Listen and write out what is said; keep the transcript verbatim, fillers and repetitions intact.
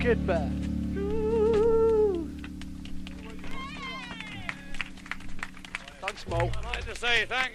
Kid Bear. Thanks, Mo. I'd like to say thank